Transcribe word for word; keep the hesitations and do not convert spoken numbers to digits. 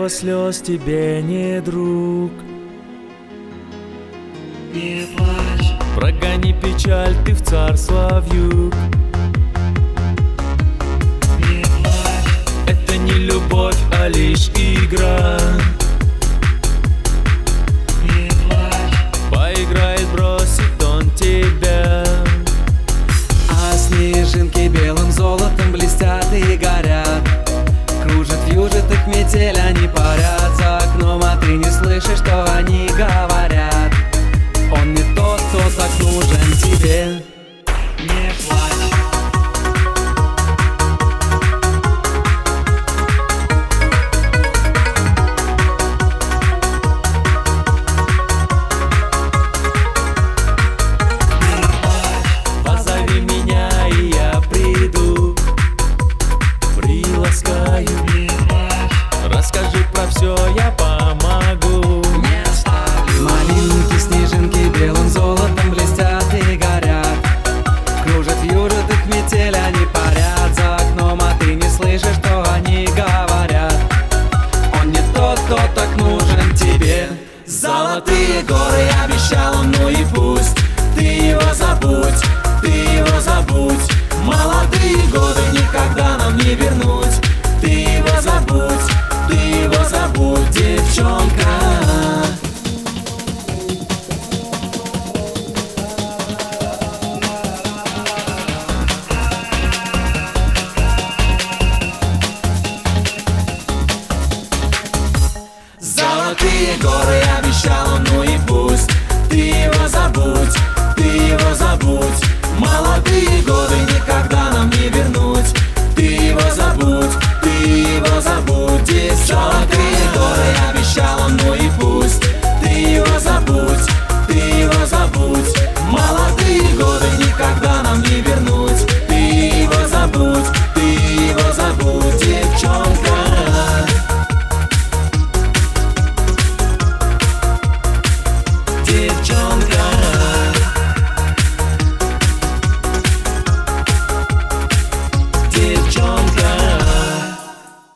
Дерево слез тебе не друг. Не плачь, Прогони печаль, ты в царство вьюг. не плачь, Это не любовь, а лишь игра. не плачь. Поиграет, бросит он тебя. А снежинки белым золотом блестят и горят. Кружат, вьюжат их метель, они парят за окном, а ты не слышишь, что они говорят. Он не тот, кто так нужен тебе. Не плачь, Позови меня, и я приду. Приласкаю, не плачь, расскажи про все, я помогу. Не оставлю. Малинки, снежинки белым золотом блестят и горят. Кружат, вьюжат их метель, они парят за окном, а ты не слышишь, что они говорят. Он не тот, кто так нужен тебе. Золотые горы обещал он, ну и пусть. Ты его забудь, ты его забудь. Молодые годы никогда нам не вернуть. Ты его забудь, ты его забудь, девчонка. Золотые горы обещал он, ну и пусть. Ты его забудь, ты его забудь. Молодые годы никогда нам не вернуть. Ты его забудь, ты его забудь, девчонка. Золотые горы обещал он, ну и пусть.